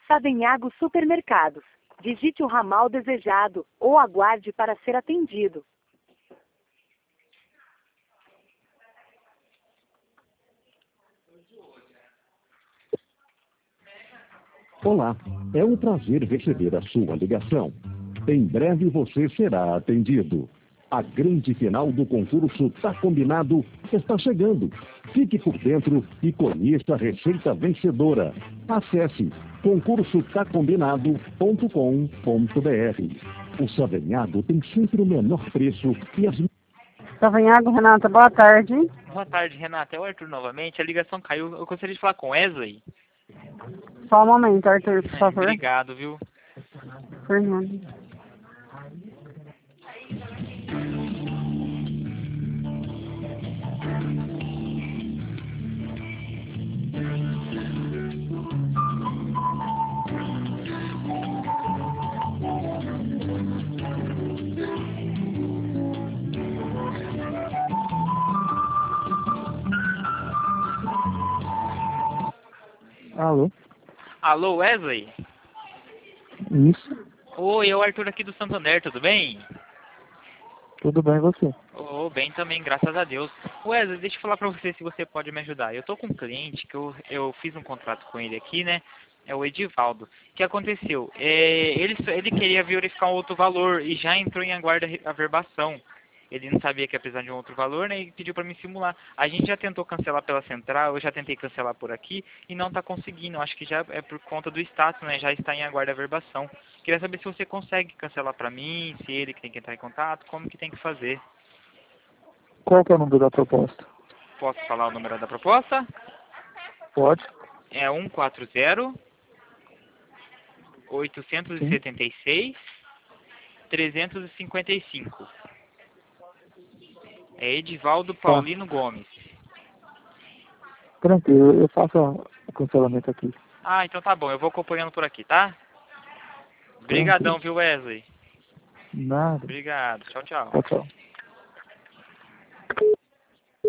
Savenhago Supermercados. Visite o ramal desejado ou aguarde para ser atendido. Olá, é um prazer receber a sua ligação. Em breve você será atendido. A grande final do concurso Tá Combinado está chegando. Fique por dentro e conheça a receita vencedora. Acesse concursotacombinado.com.br. O Savenhago tem sempre o menor preço e as... Savenhago, Renata, boa tarde. Boa tarde, Renata. É o Arthur novamente. A ligação caiu. Eu gostaria de falar com Wesley. Só um momento, Arthur, por favor. Obrigado, viu? Fernando. Alô? Alô, Wesley? Isso. Oi, é o Arthur aqui do Santander, tudo bem? Tudo bem, e você? Oh, bem também, graças a Deus. Wesley, deixa eu falar pra você se você pode me ajudar. Eu tô com um cliente que eu fiz um contrato com ele aqui, né? É o Edivaldo. O que aconteceu? Ele queria verificar um outro valor e já entrou em aguarda averbação. Ele não sabia que ia precisar de um outro valor, né? E pediu para me simular. A gente já tentou cancelar pela central, eu já tentei cancelar por aqui e não está conseguindo. Acho que já é por conta do status, né? Já está em aguarda averbação. Queria saber se você consegue cancelar para mim, se ele que tem que entrar em contato, como que tem que fazer. Qual que é o número da proposta? Posso falar o número da proposta? Pode. É 140-876-355. É Edivaldo Paulino Gomes. Tranquilo, eu faço o cancelamento aqui. Ah, então tá bom. Eu vou acompanhando por aqui, tá? Obrigadão, viu, Wesley? Nada. Obrigado. Tchau, tchau. Tchau, tchau.